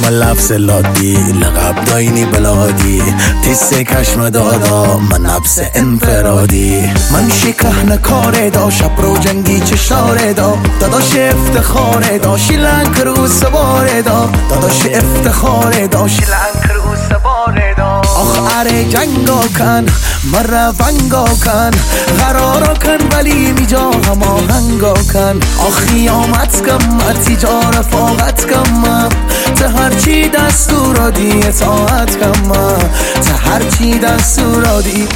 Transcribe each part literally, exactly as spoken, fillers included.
من لفظ لادی لقب داینی بلادی تیسه کشم دادا من نفس انفرادی من شکهن کاره دا شب رو جنگی چشاره دا داداش افتخاره دا شیلنگ رو سواره دا داداش افتخاره دا شیلنگ رو سواره دا آخ اره جنگا کن مره ونگا کن قرارا کن ولی میجا هما هنگا کن آخ قیامت کم اتیجا رفاقت کم ته هرچی دستور دی اطاعت کم ته هرچی دستور دی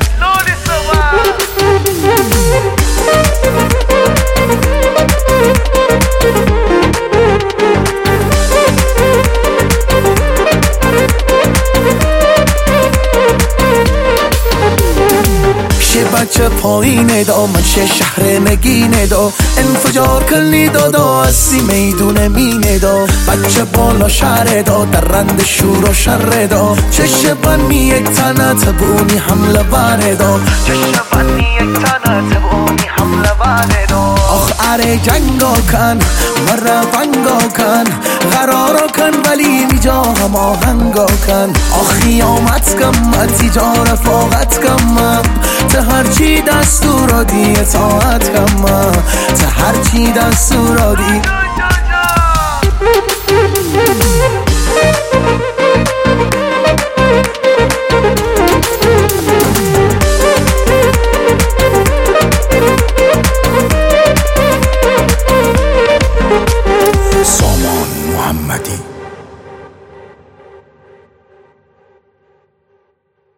بچه پایینه دا من شه شهر نگینه دا انفجار کلی دادا اسی میدون مینه دا بچه بالا شهر دا در رند شور و شر دا چشه بنی یک تنه تبونی حمله بره دا چشه بنی یک تنه تبونی حمله بره دا آخ اره جنگا کن مره ونگا کن قرارا کن ولی میجا هما هنگا کن آخ قیامت کم اتیجا رفاقت کم ته هرچی دستور دی اطاعت کم ته هرچی دستور دی